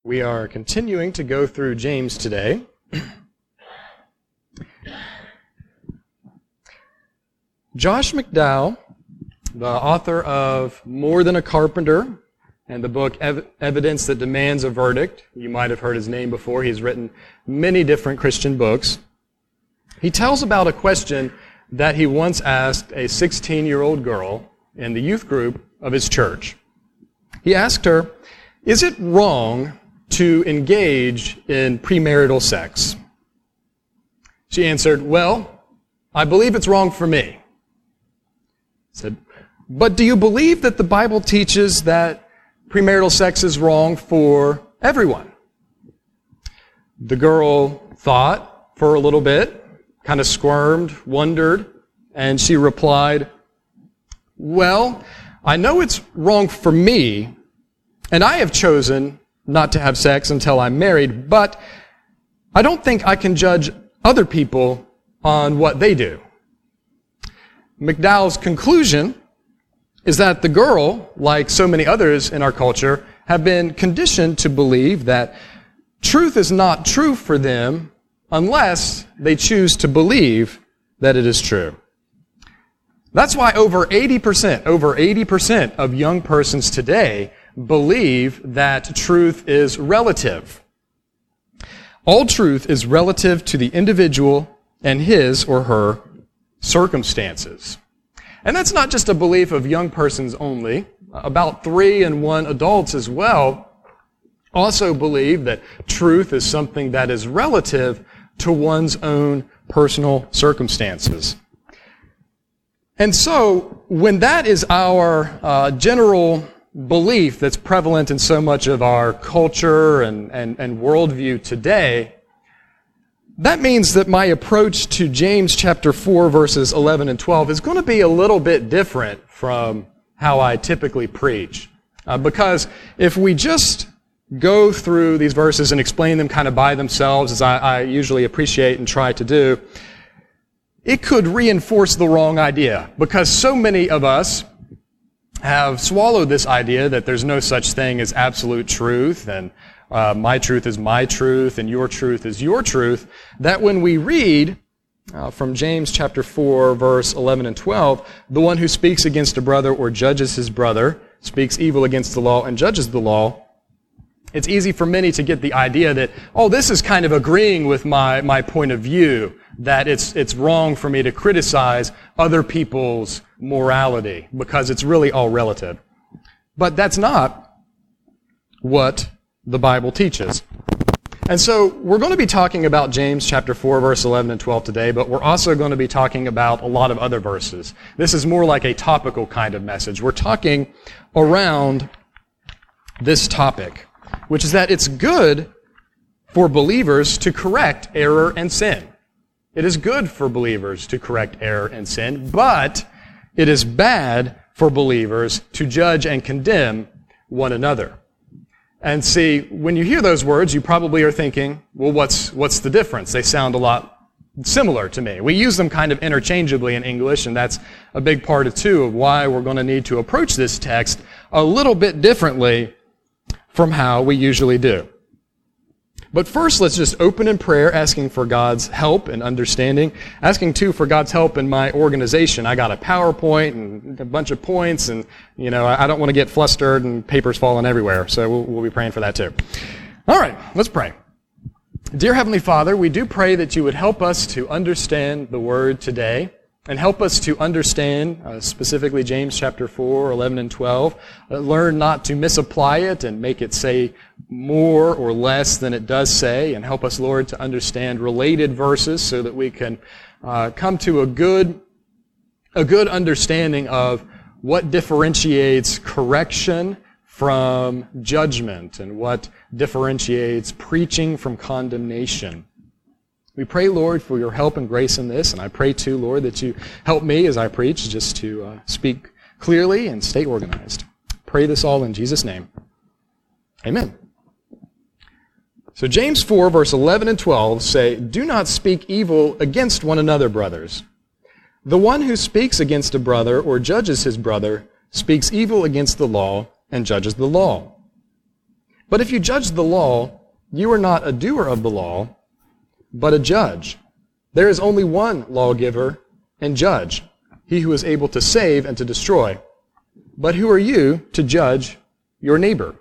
We are continuing to go through James today. Josh McDowell, the author of More Than a Carpenter and the book Evidence That Demands a Verdict, you might have heard his name before. He's written many different Christian books. He tells about a question that he once asked a 16-year-old girl in the youth group of his church. He asked her, "Is it wrong to engage in premarital sex?" She answered, "Well, I believe it's wrong for me." He said, "But do you believe that the Bible teaches that premarital sex is wrong for everyone?" The girl thought for a little bit, kind of squirmed, wondered, and she replied, "Well, I know it's wrong for me, and I have chosen not to have sex until I'm married, but I don't think I can judge other people on what they do." McDowell's conclusion is that the girl, like so many others in our culture, have been conditioned to believe that truth is not true for them unless they choose to believe that it is true. That's why over 80% of young persons today believe that truth is relative. All truth is relative to the individual and his or her circumstances. And that's not just a belief of young persons only. About 3 in 1 adults as well also believe that truth is something that is relative to one's own personal circumstances. And so, when that is our general belief that's prevalent in so much of our culture and worldview today, that means that my approach to James chapter 4, verses 11 and 12 is going to be a little bit different from how I typically preach. Because if we just go through these verses and explain them kind of by themselves, as I usually appreciate and try to do, it could reinforce the wrong idea. Because so many of us have swallowed this idea that there's no such thing as absolute truth, and my truth is my truth, and your truth is your truth, that when we read from James chapter 4, verse 11 and 12, the one who speaks against a brother or judges his brother speaks evil against the law and judges the law, it's easy for many to get the idea that, oh, this is kind of agreeing with my point of view, that it's wrong for me to criticize other people's morality, because it's really all relative. But that's not what the Bible teaches. And so we're going to be talking about James chapter 4, verse 11 and 12 today, but we're also going to be talking about a lot of other verses. This is more like a topical kind of message. We're talking around this topic, which is that it's good for believers to correct error and sin. It is good for believers to correct error and sin, but it is bad for believers to judge and condemn one another. And see, when you hear those words, you probably are thinking, well, what's the difference? They sound a lot similar to me. We use them kind of interchangeably in English, and that's a big part, too, of why we're going to need to approach this text a little bit differently from how we usually do. But first, let's just open in prayer, asking for God's help and understanding, asking, too, for God's help in my organization. I got a PowerPoint and a bunch of points, and, I don't want to get flustered and papers falling everywhere, so we'll be praying for that, too. All right, let's pray. Dear Heavenly Father, we do pray that you would help us to understand the Word today, and help us to understand, specifically James chapter 4, 11 and 12. Learn not to misapply it and make it say more or less than it does say. And help us, Lord, to understand related verses so that we can come to a good understanding of what differentiates correction from judgment and what differentiates preaching from condemnation. We pray, Lord, for your help and grace in this, and I pray, too, Lord, that you help me as I preach just to speak clearly and stay organized. Pray this all in Jesus' name. Amen. So James 4, verse 11 and 12 say, "Do not speak evil against one another, brothers. The one who speaks against a brother or judges his brother speaks evil against the law and judges the law. But if you judge the law, you are not a doer of the law, but a judge. There is only one lawgiver and judge, he who is able to save and to destroy. But who are you to judge your neighbor?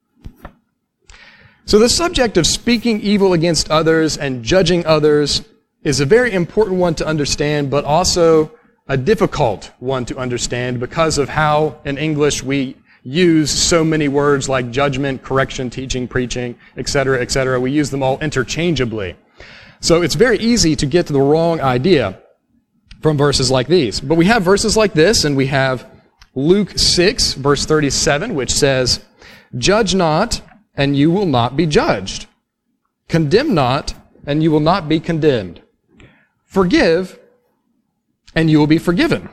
So the subject of speaking evil against others and judging others is a very important one to understand, but also a difficult one to understand because of how in English we use so many words like judgment, correction, teaching, preaching, etc., etc. We use them all interchangeably. So it's very easy to get to the wrong idea from verses like these. But we have verses like this, and we have Luke 6, verse 37, which says, "Judge not, and you will not be judged. Condemn not, and you will not be condemned. Forgive, and you will be forgiven."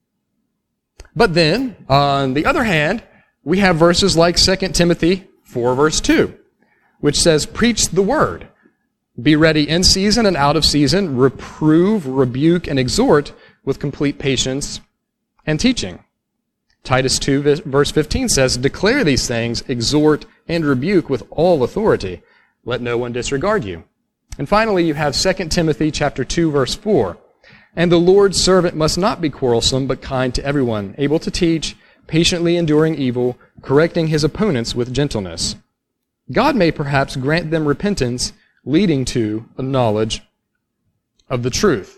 But then, on the other hand, we have verses like 2 Timothy 4, verse 2, which says, "Preach the word. Be ready in season and out of season. Reprove, rebuke, and exhort with complete patience and teaching." Titus 2, verse 15 says, "Declare these things, exhort, and rebuke with all authority. Let no one disregard you." And finally, you have 2 Timothy chapter 2, verse 4. "And the Lord's servant must not be quarrelsome, but kind to everyone, able to teach, patiently enduring evil, correcting his opponents with gentleness. God may perhaps grant them repentance, leading to a knowledge of the truth."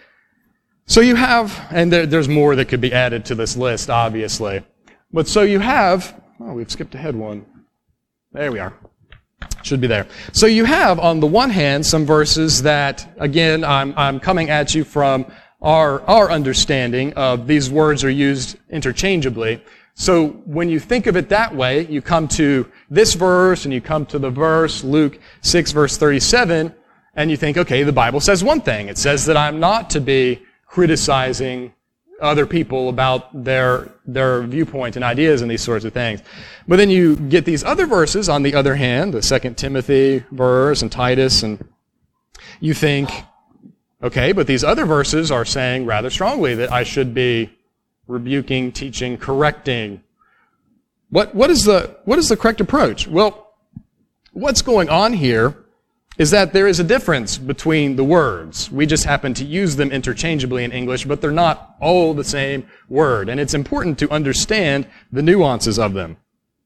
So you have, and there's more that could be added to this list, obviously. But so you have, we've skipped ahead one. There we are. Should be there. So you have, on the one hand, some verses that, again, I'm coming at you from our understanding of these words are used interchangeably. So when you think of it that way, you come to this verse and you come to the verse, Luke 6, verse 37, and you think, okay, the Bible says one thing. It says that I'm not to be criticizing other people about their viewpoint and ideas and these sorts of things. But then you get these other verses, on the other hand, the 2 Timothy verse and Titus, and you think, okay, but these other verses are saying rather strongly that I should be rebuking, teaching, correcting. What is the correct approach? Well, what's going on here is that there is a difference between the words. We just happen to use them interchangeably in English, but they're not all the same word. And it's important to understand the nuances of them.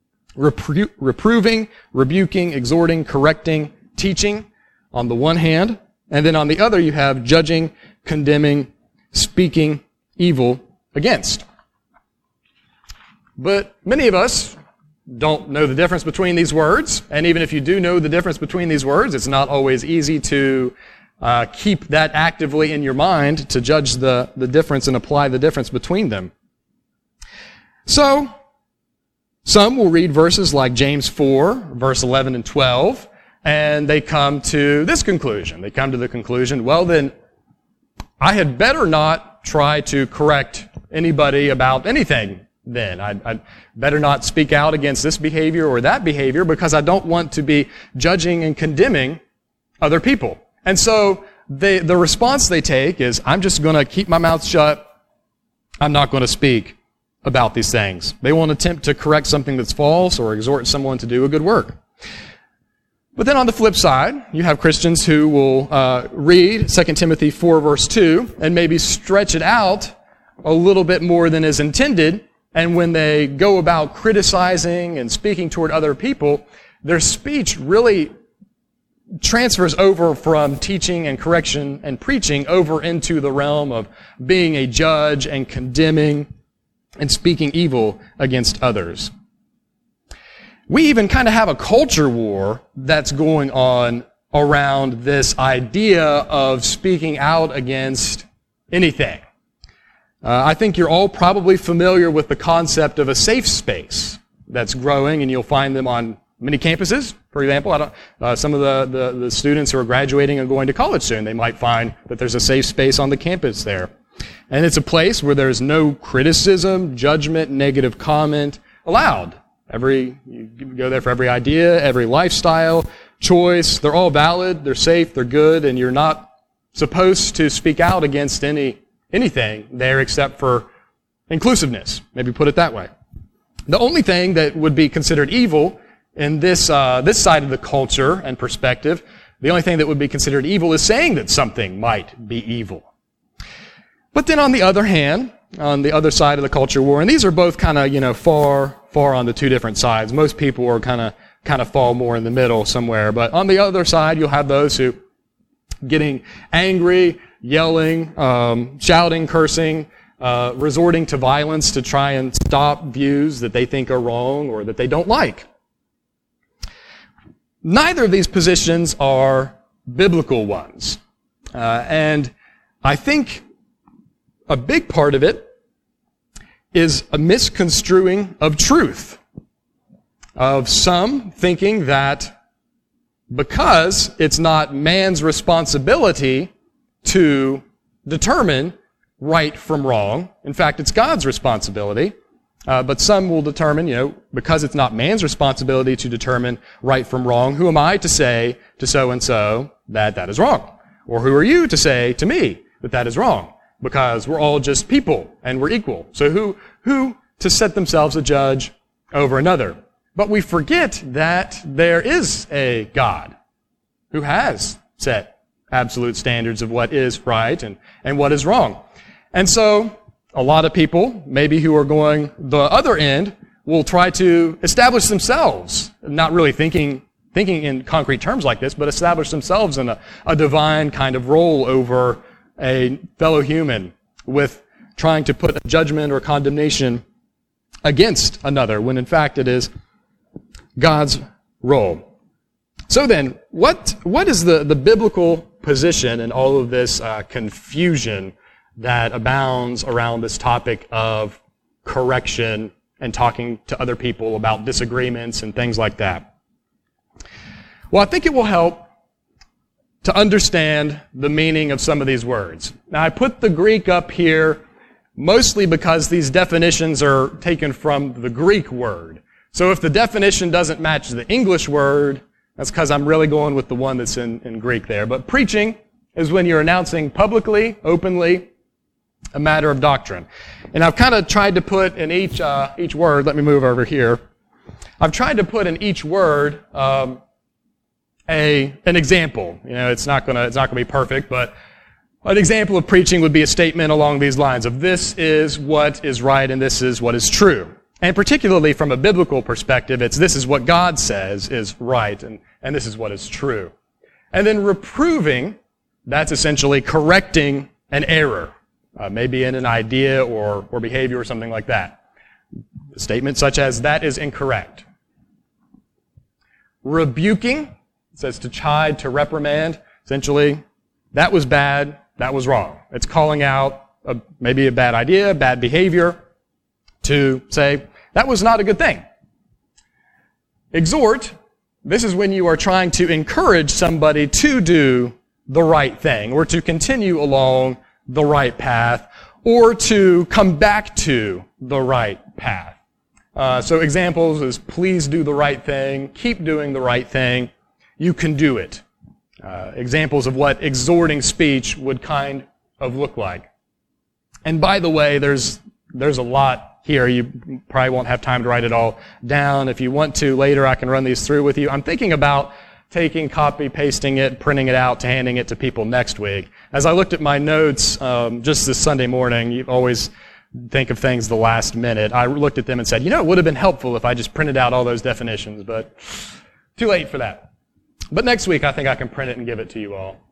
Reproving, rebuking, exhorting, correcting, teaching on the one hand, and then on the other you have judging, condemning, speaking evil against. But many of us don't know the difference between these words, and even if you do know the difference between these words, it's not always easy to keep that actively in your mind to judge the difference and apply the difference between them. So, some will read verses like James 4, verse 11 and 12, and they come to this conclusion. They come to the conclusion, well then, I had better not try to correct anybody about anything then. I'd better not speak out against this behavior or that behavior because I don't want to be judging and condemning other people. And so the response they take is, I'm just going to keep my mouth shut. I'm not going to speak about these things. They won't attempt to correct something that's false or exhort someone to do a good work. But then on the flip side, you have Christians who will read 2 Timothy 4, verse 2, and maybe stretch it out a little bit more than is intended. And when they go about criticizing and speaking toward other people, their speech really transfers over from teaching and correction and preaching over into the realm of being a judge and condemning and speaking evil against others. We even kind of have a culture war that's going on around this idea of speaking out against anything. I think you're all probably familiar with the concept of a safe space that's growing, and you'll find them on many campuses. For example, some of the students who are graduating and going to college soon, they might find that there's a safe space on the campus there. And it's a place where there's no criticism, judgment, negative comment allowed. You go there for every idea, every lifestyle, choice. They're all valid, they're safe, they're good, and you're not supposed to speak out against anything there except for inclusiveness. Maybe put it that way. The only thing that would be considered evil in this side of the culture and perspective, the only thing that would be considered evil is saying that something might be evil. But then on the other hand, on the other side of the culture war, and these are both kind of, far on the two different sides. Most people are kind of fall more in the middle somewhere. But on the other side, you'll have those who getting angry, yelling, shouting, cursing, resorting to violence to try and stop views that they think are wrong or that they don't like. Neither of these positions are biblical ones. And I think a big part of it is a misconstruing of truth. Of some thinking that because it's not man's responsibility to determine right from wrong, in fact, it's God's responsibility, but some will determine, because it's not man's responsibility to determine right from wrong, who am I to say to so-and-so that that is wrong? Or who are you to say to me that that is wrong? Because we're all just people and we're equal. So who to set themselves a judge over another? But we forget that there is a God who has set absolute standards of what is right and what is wrong. And so a lot of people, maybe who are going the other end, will try to establish themselves, not really thinking in concrete terms like this, but establish themselves in a divine kind of role over a fellow human with trying to put a judgment or condemnation against another, when in fact it is God's role. So then, what is the biblical position in all of this confusion that abounds around this topic of correction and talking to other people about disagreements and things like that? Well, I think it will help to understand the meaning of some of these words. Now, I put the Greek up here mostly because these definitions are taken from the Greek word. So if the definition doesn't match the English word, that's because I'm really going with the one that's in Greek there. But preaching is when you're announcing publicly, openly, a matter of doctrine. And I've kind of tried to put in each word, let me move over here. I've tried to put in each word an example. It's not gonna be perfect, but an example of preaching would be a statement along these lines of this is what is right and this is what is true. And particularly from a biblical perspective, it's this is what God says is right and this is what is true. And then reproving, that's essentially correcting an error, maybe in an idea or behavior or something like that. A statement such as that is incorrect. Rebuking, it says to chide, to reprimand. Essentially, that was bad, that was wrong. It's calling out maybe a bad idea, bad behavior, to say, that was not a good thing. Exhort, this is when you are trying to encourage somebody to do the right thing, or to continue along the right path, or to come back to the right path. So examples is please do the right thing, keep doing the right thing, you can do it. Examples of what exhorting speech would kind of look like. And by the way, there's a lot here. You probably won't have time to write it all down. If you want to later, I can run these through with you. I'm thinking about taking, copy, pasting it, printing it out, to handing it to people next week. As I looked at my notes just this Sunday morning, you always think of things the last minute. I looked at them and said, it would have been helpful if I just printed out all those definitions, but too late for that. But next week, I think I can print it and give it to you all.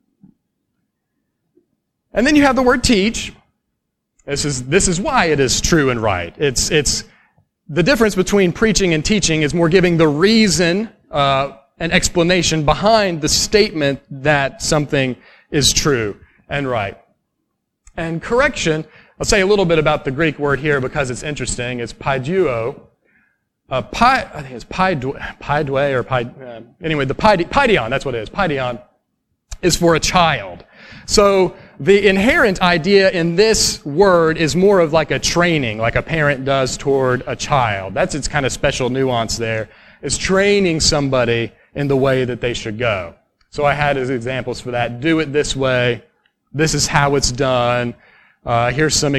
And then you have the word teach. This is why it is true and right. It's the difference between preaching and teaching is more giving the reason and explanation behind the statement that something is true and right. And correction, I'll say a little bit about the Greek word here because it's interesting. It's paiduo. I think it's paidwe or anyway, the paidion, that's what it is. Paidion is for a child. So the inherent idea in this word is more of like a training, like a parent does toward a child. That's its kind of special nuance there, is training somebody in the way that they should go. So I had as examples for that. Do it this way. This is how it's done. Here's some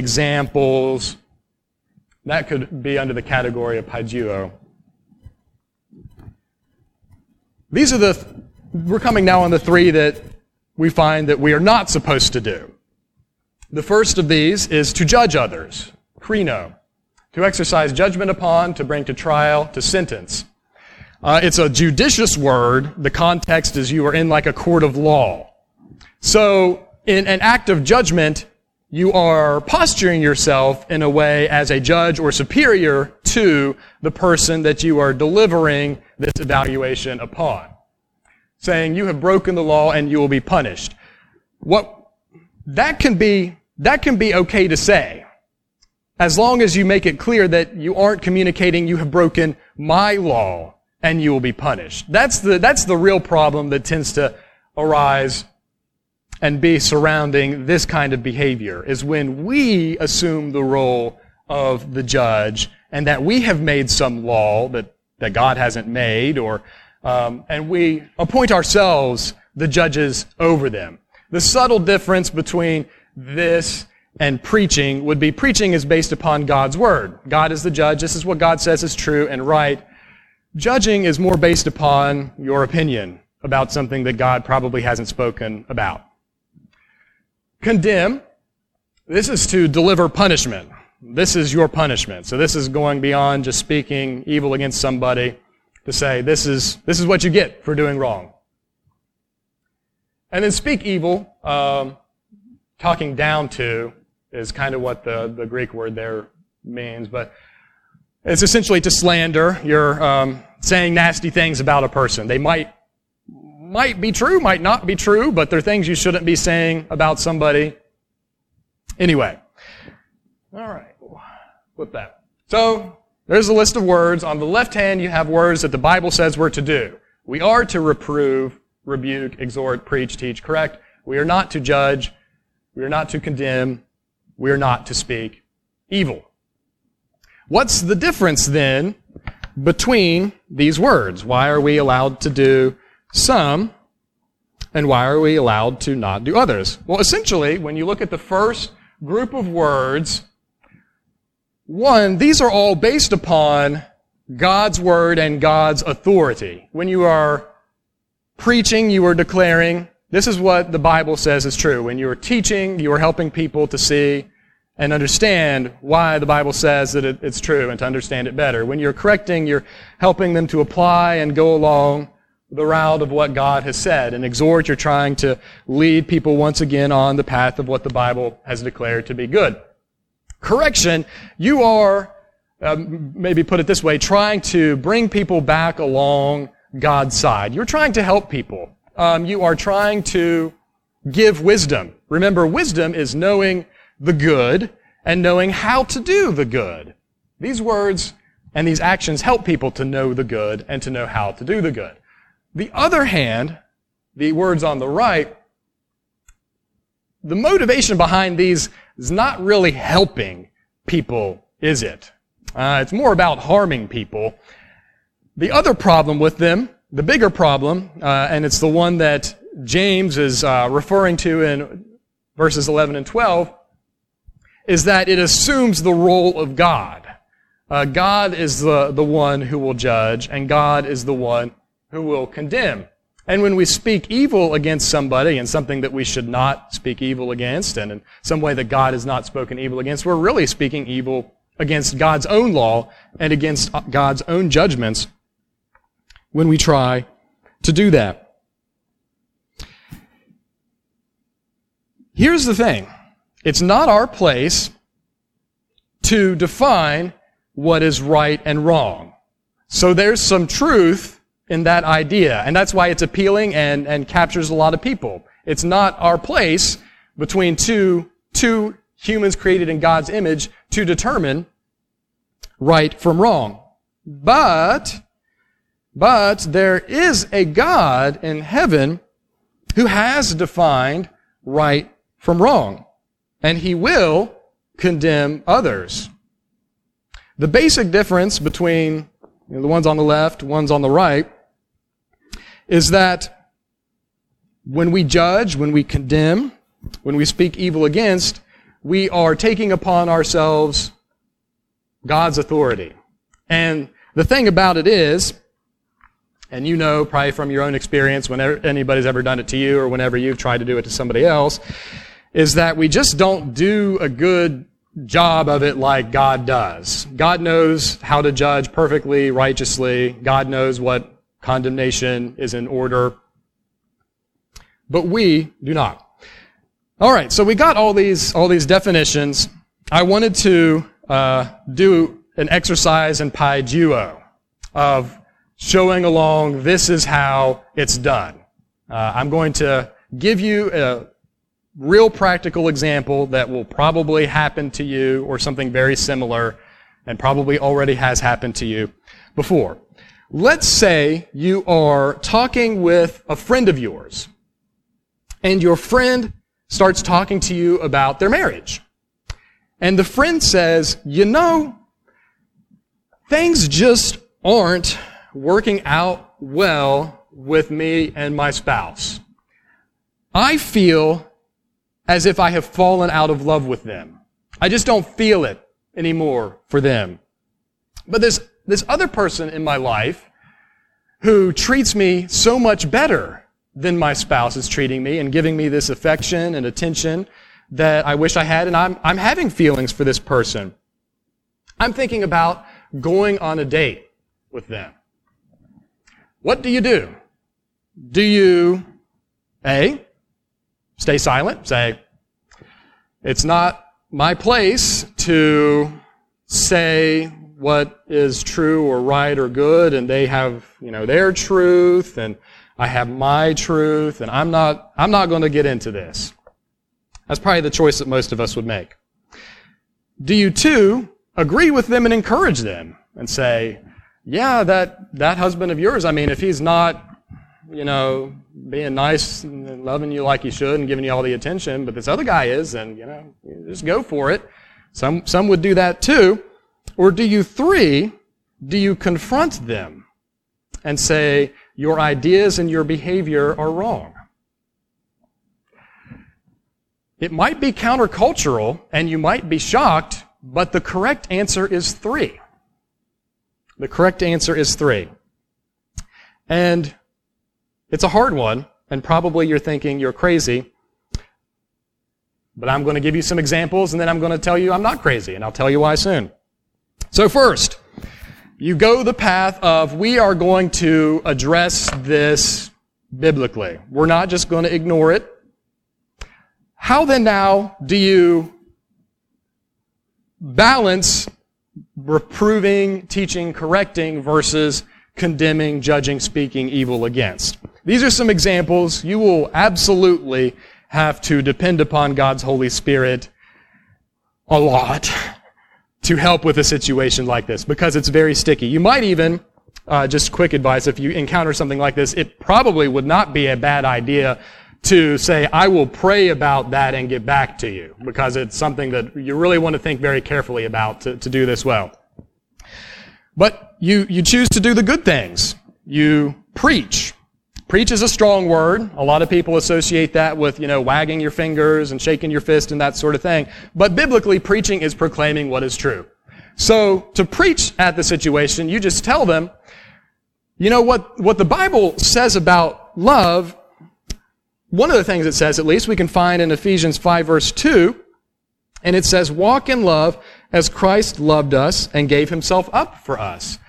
examples. That could be under the category of paiduo. We're coming now on the three that we find that we are not supposed to do. The first of these is to judge others, krino, to exercise judgment upon, to bring to trial, to sentence. It's a judicious word. The context is you are in like a court of law. So in an act of judgment, you are posturing yourself in a way as a judge or superior to the person that you are delivering this evaluation upon, saying you have broken the law and you will be punished. That can be okay to say, as long as you make it clear that you aren't communicating you have broken my law and you will be punished. That's the real problem that tends to arise and be surrounding this kind of behavior, is when we assume the role of the judge and that we have made some law that God hasn't made, and we appoint ourselves the judges over them. The subtle difference between this and preaching would be preaching is based upon God's word. God is the judge. This is what God says is true and right. Judging is more based upon your opinion about something that God probably hasn't spoken about. Condemn, this is to deliver punishment. This is your punishment. So this is going beyond just speaking evil against somebody to say, this is what you get for doing wrong. And then speak evil, talking down to is kind of what the Greek word there means, but it's essentially to slander. You're saying nasty things about a person. They might be true, might not be true, but they're things you shouldn't be saying about somebody. Anyway. All right. Flip that. So, there's a list of words. On the left hand, you have words that the Bible says we're to do. We are to reprove, rebuke, exhort, preach, teach, correct. We are not to judge. We are not to condemn. We are not to speak evil. What's the difference then between these words? Why are we allowed to do some, and why are we allowed to not do others? Well, essentially, when you look at the first group of words, one, these are all based upon God's word and God's authority. When you are preaching, you are declaring, this is what the Bible says is true. When you are teaching, you are helping people to see and understand why the Bible says that it's true and to understand it better. When you're correcting, you're helping them to apply and go along the route of what God has said. And exhort, you're trying to lead people once again on the path of what the Bible has declared to be good. Correction, you are, maybe put it this way, trying to bring people back along God's side. You're trying to help people. You are trying to give wisdom. Remember, wisdom is knowing the good and knowing how to do the good. These words and these actions help people to know the good and to know how to do the good. The other hand, the words on the right, the motivation behind these is not really helping people, is it? It's more about harming people. The other problem with them, the bigger problem, and it's the one that James is referring to in verses 11 and 12, is that it assumes the role of God. God is the one who will judge, and God is the one who will condemn. And when we speak evil against somebody, and something that we should not speak evil against, and in some way that God has not spoken evil against, we're really speaking evil against God's own law and against God's own judgments when we try to do that. Here's the thing. It's not our place to define what is right and wrong. So there's some truth in that idea, and that's why it's appealing and captures a lot of people. It's not our place between two humans created in God's image to determine right from wrong. But there is a God in heaven who has defined right from wrong, and He will condemn others. The basic difference between the ones on the left, ones on the right, is that when we judge, when we condemn, when we speak evil against, we are taking upon ourselves God's authority. And the thing about it is and you know probably from your own experience whenever anybody's ever done it to you or whenever you've tried to do it to somebody else, is that we just don't do a good job of it like God does. God knows how to judge perfectly, righteously. God knows what condemnation is in order. But we do not. All right, so we got all these definitions. I wanted to do an exercise in Pi Duo of showing along this is how it's done. I'm going to give you a real practical example that will probably happen to you or something very similar and probably already has happened to you before. Let's say you are talking with a friend of yours and your friend starts talking to you about their marriage. And the friend says, you know, things just aren't working out well with me and my spouse. I feel as if I have fallen out of love with them. I just don't feel it anymore for them. But there's this other person in my life who treats me so much better than my spouse is treating me and giving me this affection and attention that I wish I had, and I'm having feelings for this person. I'm thinking about going on a date with them. What do? Do you, A, stay silent, say, it's not my place to say what is true or right or good, and they have, their truth, and I have my truth, and I'm not going to get into this. That's probably the choice that most of us would make. Do you, too, agree with them and encourage them and say, yeah, that husband of yours, if he's not, being nice and loving you like he should and giving you all the attention, but this other guy is, and, just go for it. Some would do that, too. Or do you confront them and say, your ideas and your behavior are wrong? It might be countercultural, and you might be shocked, but the correct answer is 3. The correct answer is 3. And it's a hard one, and probably you're thinking you're crazy, but I'm going to give you some examples, and then I'm going to tell you I'm not crazy, and I'll tell you why soon. So first, you go the path of we are going to address this biblically. We're not just going to ignore it. How then now do you balance reproving, teaching, correcting versus condemning, judging, speaking evil against? These are some examples. You will absolutely have to depend upon God's Holy Spirit a lot to help with a situation like this because it's very sticky. You might even, just quick advice, if you encounter something like this, it probably would not be a bad idea to say, I will pray about that and get back to you, because it's something that you really want to think very carefully about to do this well. But you choose to do the good things. You preach. Preach is a strong word. A lot of people associate that with, wagging your fingers and shaking your fist and that sort of thing. But biblically, preaching is proclaiming what is true. So to preach at the situation, you just tell them, what the Bible says about love. One of the things it says, at least, we can find in Ephesians 5 verse 2, and it says, walk in love as Christ loved us and gave himself up for us.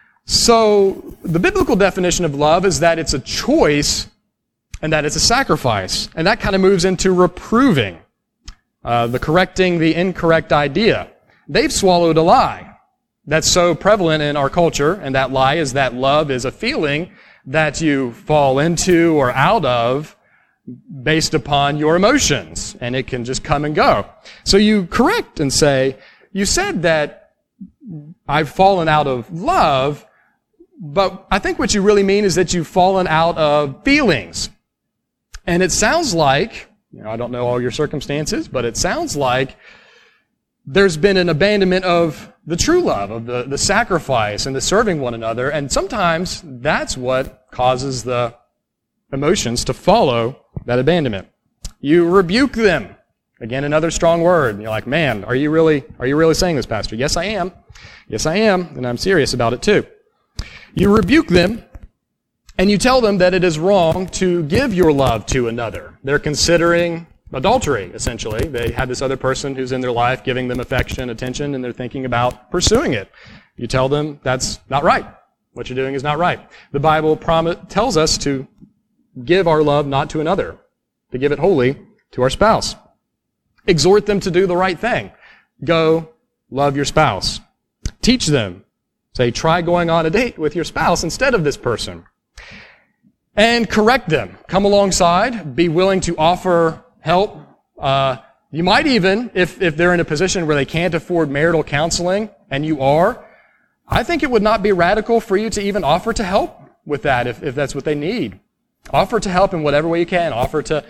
So the biblical definition of love is that it's a choice and that it's a sacrifice. And that kind of moves into reproving, the correcting the incorrect idea. They've swallowed a lie that's so prevalent in our culture, and that lie is that love is a feeling that you fall into or out of based upon your emotions, and it can just come and go. So you correct and say, you said that I've fallen out of love, but I think what you really mean is that you've fallen out of feelings. And it sounds like, I don't know all your circumstances, but it sounds like there's been an abandonment of the true love, of the sacrifice and the serving one another, and sometimes that's what causes the emotions to follow that abandonment. You rebuke them. Again, another strong word. And you're like, man, are you really saying this, Pastor? Yes, I am. Yes, I am. And I'm serious about it too. You rebuke them And you tell them that it is wrong to give your love to another. They're considering adultery, essentially. They have this other person who's in their life giving them affection, attention, and they're thinking about pursuing it. You tell them that's not right. What you're doing is not right. The Bible tells us to give our love not to another, to give it wholly to our spouse. Exhort them to do the right thing. Go love your spouse. Teach them. Say, try going on a date with your spouse instead of this person. And correct them. Come alongside. Be willing to offer help. You might even, if they're in a position where they can't afford marital counseling, and you are, I think it would not be radical for you to even offer to help with that if that's what they need. Offer to help in whatever way you can. Offer to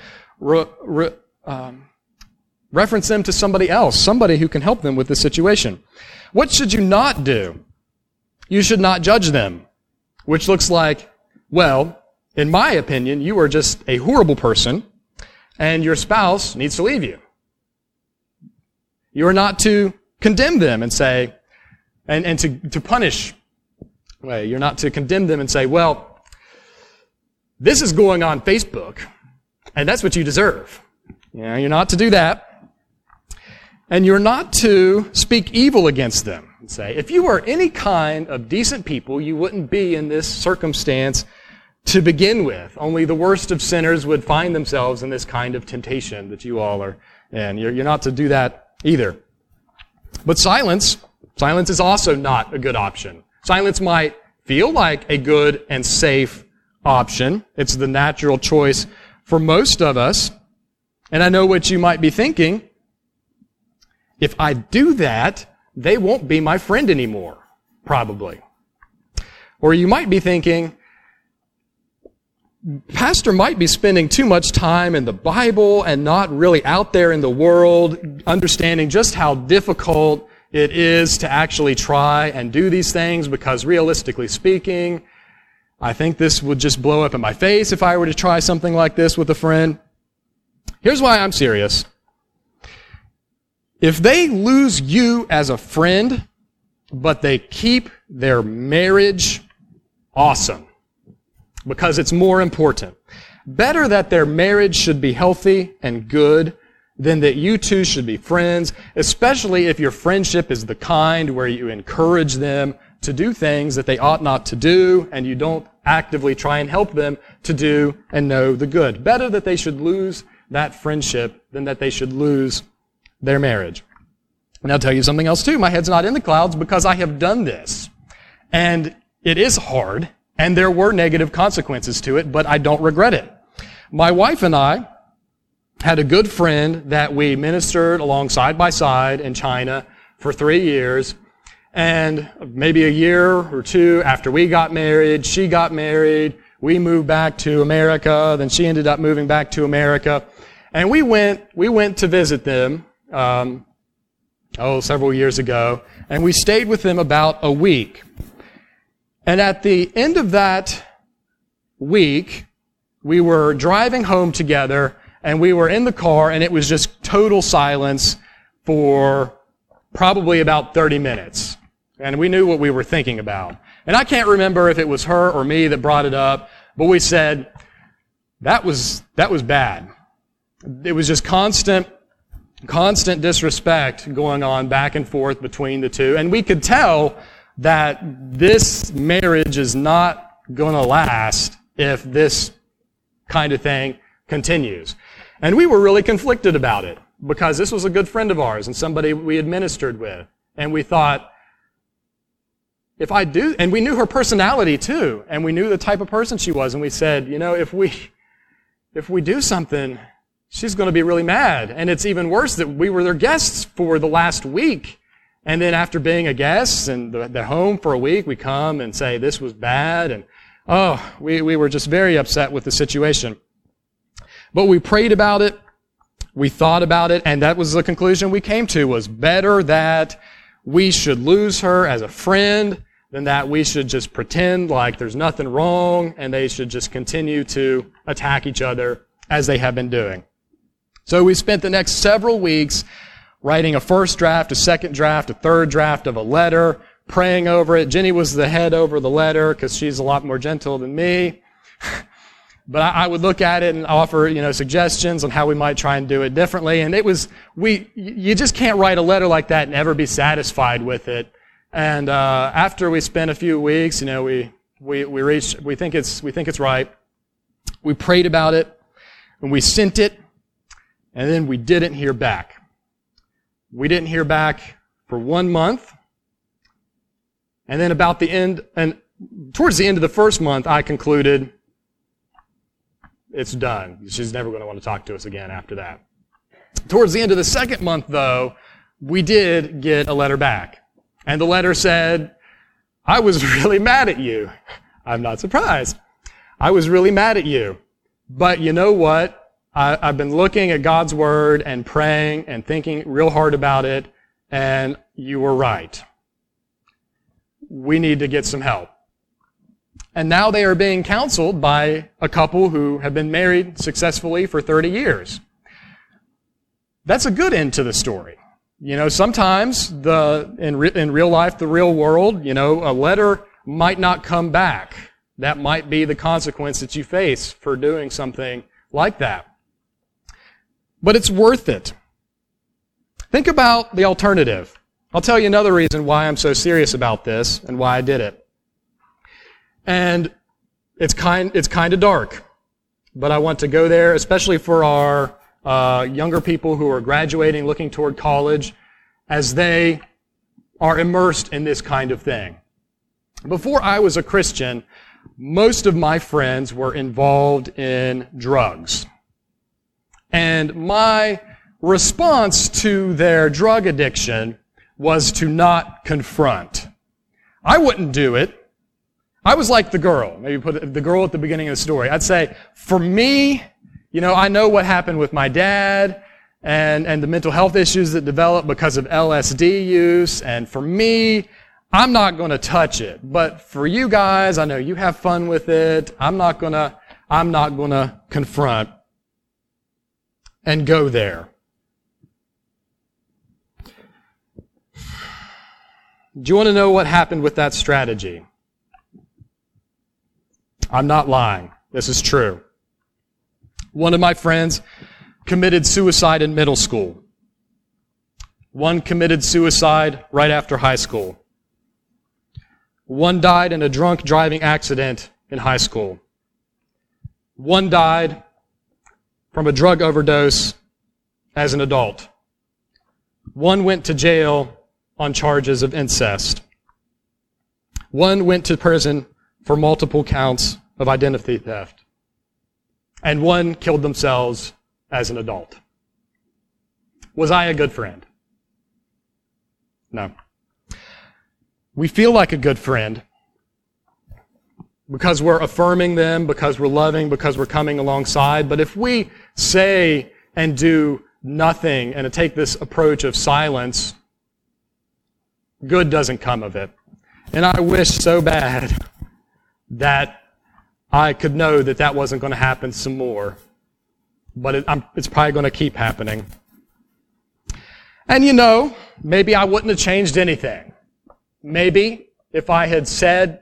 reference them to somebody else, somebody who can help them with the situation. What should you not do? You should not judge them, which looks like, well, in my opinion, you are just a horrible person, and your spouse needs to leave you. You are not to condemn them and say, and to punish. Well, you're not to condemn them and say, well, this is going on Facebook, and that's what you deserve. You know, you're not to do that. And you're not to speak evil against them and say, if you were any kind of decent people, you wouldn't be in this circumstance to begin with. Only the worst of sinners would find themselves in this kind of temptation that you all are in. You're not to do that either. But silence is also not a good option. Silence might feel like a good and safe option. It's the natural choice for most of us. And I know what you might be thinking. If I do that, they won't be my friend anymore, probably. Or you might be thinking, Pastor might be spending too much time in the Bible and not really out there in the world, understanding just how difficult it is to actually try and do these things, because realistically speaking, I think this would just blow up in my face if I were to try something like this with a friend. Here's why I'm serious. If they lose you as a friend, but they keep their marriage, awesome. Because it's more important. Better that their marriage should be healthy and good than that you two should be friends, especially if your friendship is the kind where you encourage them to do things that they ought not to do, and you don't actively try and help them to do and know the good. Better that they should lose that friendship than that they should lose their marriage. And I'll tell you something else too. My head's not in the clouds because I have done this. And it is hard. And there were negative consequences to it, but I don't regret it. My wife and I had a good friend that we ministered along side by side in China for 3 years. And maybe a year or two after we got married, she got married. We moved back to America. Then she ended up moving back to America. And we went to visit them, several years ago. And we stayed with them about a week. And at the end of that week, we were driving home together, and we were in the car, and it was just total silence for probably about 30 minutes. And we knew what we were thinking about. And I can't remember if it was her or me that brought it up, but we said, that was bad. It was just constant disrespect going on back and forth between the two. And we could tell that this marriage is not going to last if this kind of thing continues. And we were really conflicted about it because this was a good friend of ours and somebody we had ministered with. And we thought, if I do, and we knew her personality too, and we knew the type of person she was, and we said, if we do something, she's going to be really mad. And it's even worse that we were their guests for the last week. And then after being a guest and they're home for a week, we come and say this was bad. And we were just very upset with the situation. But we prayed about it. We thought about it. And that was the conclusion we came to, was better that we should lose her as a friend than that we should just pretend like there's nothing wrong and they should just continue to attack each other as they have been doing. So we spent the next several weeks writing a first draft, a second draft, a third draft of a letter, praying over it. Jenny was the head over the letter because she's a lot more gentle than me. But I would look at it and offer, suggestions on how we might try and do it differently. And you just can't write a letter like that and ever be satisfied with it. And after we spent a few weeks, we think it's right. We prayed about it, and we sent it, and then we didn't hear back. We didn't hear back for 1 month, and then towards the end of the first month, I concluded it's done. She's never going to want to talk to us again after that. Towards the end of the second month, though, we did get a letter back. And the letter said, I was really mad at you. I'm not surprised. I was really mad at you. But you know what? I've been looking at God's Word and praying and thinking real hard about it, and you were right. We need to get some help. And now they are being counseled by a couple who have been married successfully for 30 years. That's a good end to the story. Sometimes in real life, the real world, a letter might not come back. That might be the consequence that you face for doing something like that. But it's worth it. Think about the alternative. I'll tell you another reason why I'm so serious about this and why I did it. And it's kind of dark, but I want to go there, especially for our younger people who are graduating, looking toward college, as they are immersed in this kind of thing. Before I was a Christian, most of my friends were involved in drugs. And my response to their drug addiction was to not confront. I wouldn't do it. I was like the girl. Maybe put the girl at the beginning of the story. I'd say, for me, I know what happened with my dad and the mental health issues that developed because of LSD use. And for me, I'm not going to touch it. But for you guys, I know you have fun with it. I'm not going to confront and go there. Do you want to know what happened with that strategy? I'm not lying. This is true. One of my friends committed suicide in middle school. One committed suicide right after high school. One died in a drunk driving accident in high school. One died from a drug overdose as an adult. One went to jail on charges of incest. One went to prison for multiple counts of identity theft. And one killed themselves as an adult. Was I a good friend? No. We feel like a good friend because we're affirming them, because we're loving, because we're coming alongside. But if we say and do nothing and take this approach of silence, good doesn't come of it. And I wish so bad that I could know that wasn't going to happen some more. But it's probably going to keep happening. And maybe I wouldn't have changed anything. Maybe if I had said,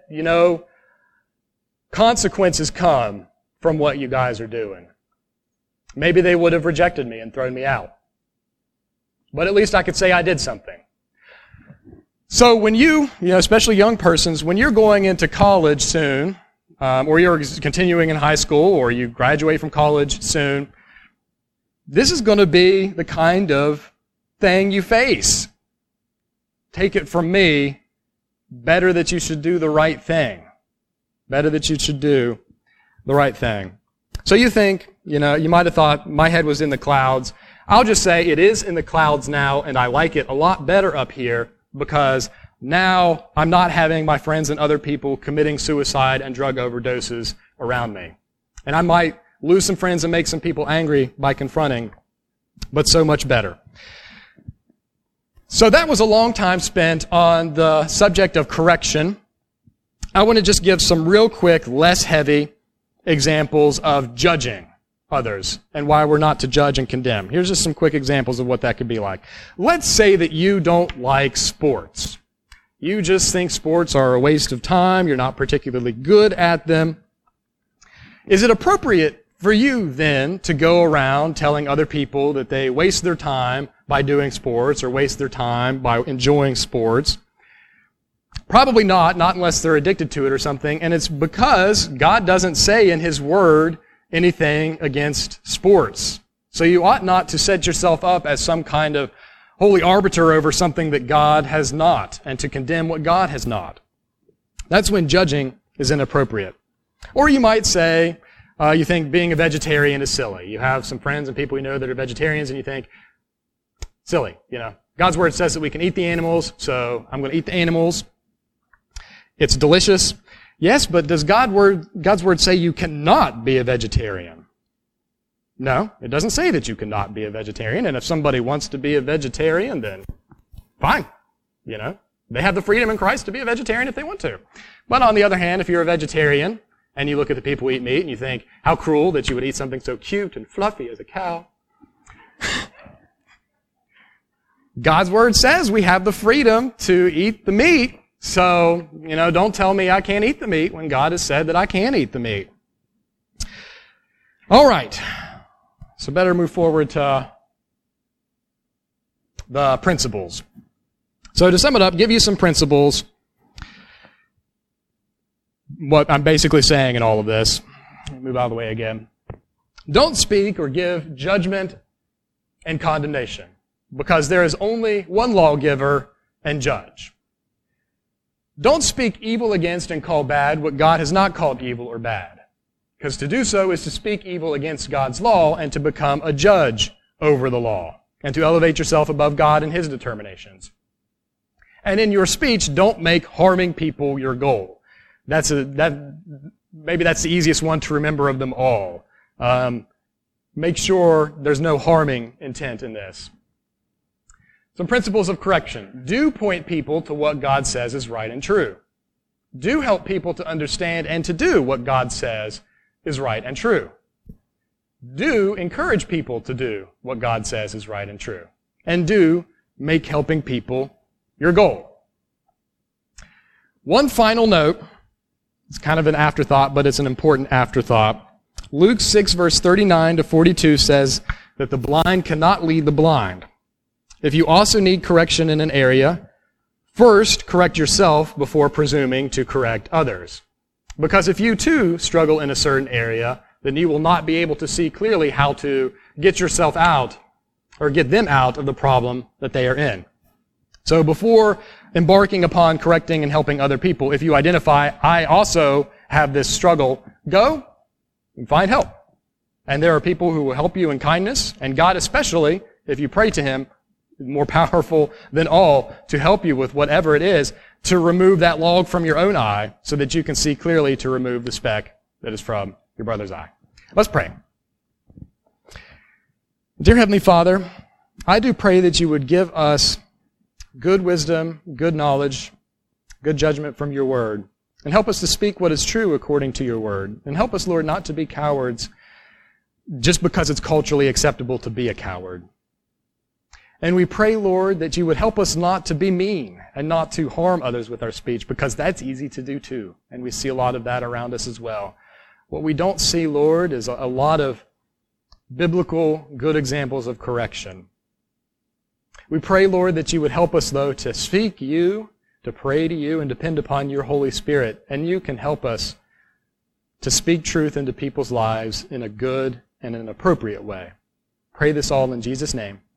consequences come from what you guys are doing. Maybe they would have rejected me and thrown me out. But at least I could say I did something. So when you especially young persons, when you're going into college soon, or you're continuing in high school, or you graduate from college soon, this is going to be the kind of thing you face. Take it from me, better that you should do the right thing. Better that you should do the right thing. So you think, you might have thought my head was in the clouds. I'll just say it is in the clouds now, and I like it a lot better up here because now I'm not having my friends and other people committing suicide and drug overdoses around me. And I might lose some friends and make some people angry by confronting, but so much better. So that was a long time spent on the subject of correction. I want to just give some real quick, less heavy examples of judging others and why we're not to judge and condemn. Here's just some quick examples of what that could be like. Let's say that you don't like sports. You just think sports are a waste of time. You're not particularly good at them. Is it appropriate for you then to go around telling other people that they waste their time by doing sports or waste their time by enjoying sports? Probably not unless they're addicted to it or something. And it's because God doesn't say in His Word anything against sports. So you ought not to set yourself up as some kind of holy arbiter over something that God has not, and to condemn what God has not. That's when judging is inappropriate. Or you might say, you think being a vegetarian is silly. You have some friends and people you know that are vegetarians, and you think, silly, God's Word says that we can eat the animals, so I'm going to eat the animals. It's delicious. Yes, but does God's Word say you cannot be a vegetarian? No, it doesn't say that you cannot be a vegetarian, and if somebody wants to be a vegetarian, then fine. They have the freedom in Christ to be a vegetarian if they want to. But on the other hand, if you're a vegetarian, and you look at the people who eat meat, and you think, how cruel that you would eat something so cute and fluffy as a cow. God's Word says we have the freedom to eat the meat, so, don't tell me I can't eat the meat when God has said that I can eat the meat. All right. So better move forward to the principles. So to sum it up, give you some principles. What I'm basically saying in all of this. Move out of the way again. Don't speak or give judgment and condemnation, because there is only one lawgiver and judge. Don't speak evil against and call bad what God has not called evil or bad, because to do so is to speak evil against God's law and to become a judge over the law, and to elevate yourself above God and His determinations. And in your speech, don't make harming people your goal. Maybe that's the easiest one to remember of them all. Make sure there's no harming intent in this. Some principles of correction. Do point people to what God says is right and true. Do help people to understand and to do what God says is right and true. Do encourage people to do what God says is right and true. And do make helping people your goal. One final note. It's kind of an afterthought, but it's an important afterthought. Luke 6, verse 39 to 42 says that the blind cannot lead the blind. If you also need correction in an area, first correct yourself before presuming to correct others. Because if you too struggle in a certain area, then you will not be able to see clearly how to get yourself out or get them out of the problem that they are in. So before embarking upon correcting and helping other people, if you identify, I also have this struggle, go and find help. And there are people who will help you in kindness, and God especially, if you pray to Him, is more powerful than all to help you with whatever it is, to remove that log from your own eye so that you can see clearly to remove the speck that is from your brother's eye. Let's pray. Dear Heavenly Father, I do pray that you would give us good wisdom, good knowledge, good judgment from your word, and help us to speak what is true according to your word. And help us, Lord, not to be cowards just because it's culturally acceptable to be a coward. And we pray, Lord, that you would help us not to be mean and not to harm others with our speech, because that's easy to do too. And we see a lot of that around us as well. What we don't see, Lord, is a lot of biblical good examples of correction. We pray, Lord, that you would help us, though, to seek you, to pray to you, and depend upon your Holy Spirit. And you can help us to speak truth into people's lives in a good and an appropriate way. Pray this all in Jesus' name.